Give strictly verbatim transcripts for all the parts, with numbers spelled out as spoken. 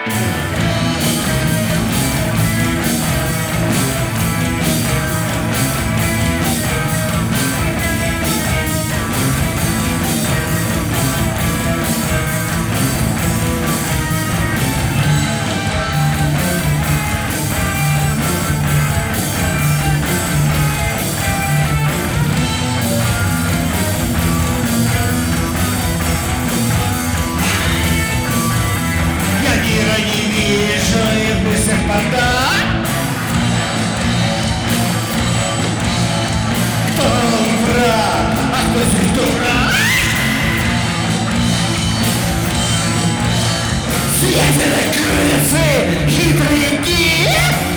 Светлые крысы, хитрые дни.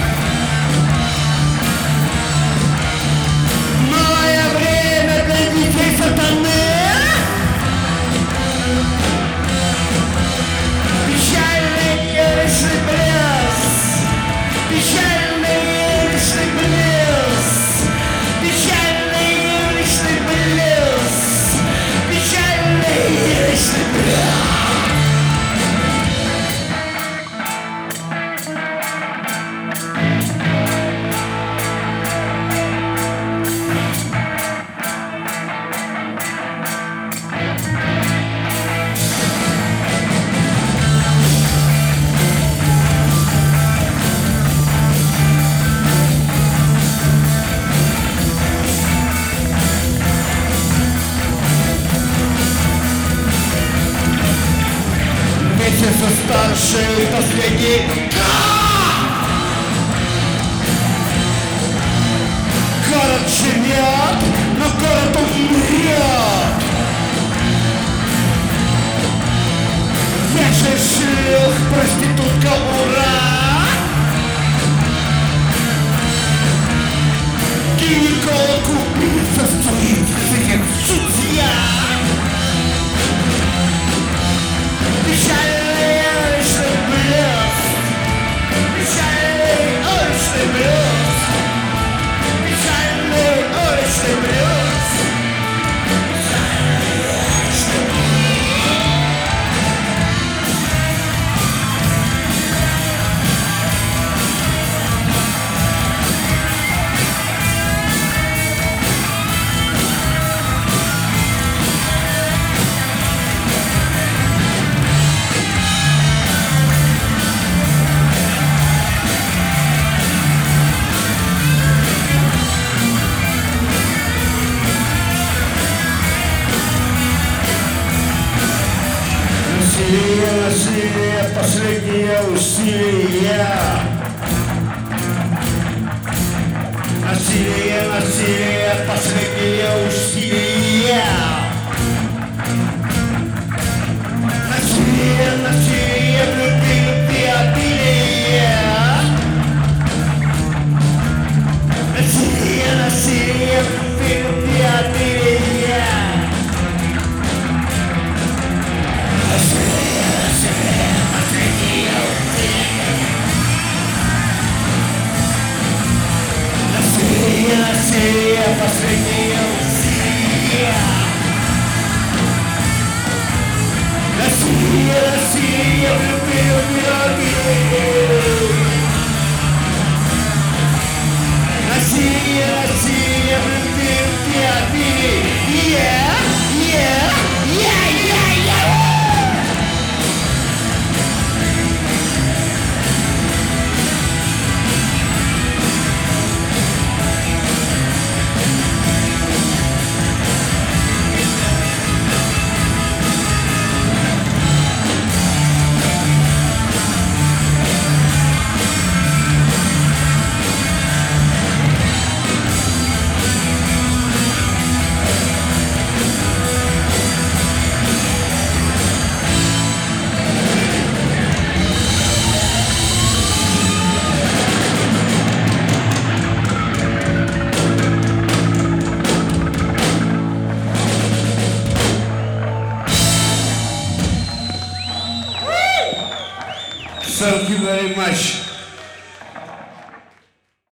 Новое время для детей сатаны. Печальный иришный блеск, печальный иришный блеск, печальный иришный блеск, печальный иришный блеск. Месяца старший, последний. Город живет, но город умрет. Вешай шлюх, проститутка, ура! Гинеколог, убийца, стоит всех судья. Печальный иришный блеск, печальный иришный блеск, печальный иришный блеск, печальный иришный блеск. Насилие, насилие, последние усилия. Насилие, насилие, последние усилия. Насилие, насилие, любви, любви, обилие. Насилие, насилие, любви, любви, обилие. Насилие, последние усилия. Насилие, насилие, любви, любви, обилие. Насилие, насилие, любви, любви, обилие. Yeah, yeah, yeah, yeah, yeah. Thank you very much.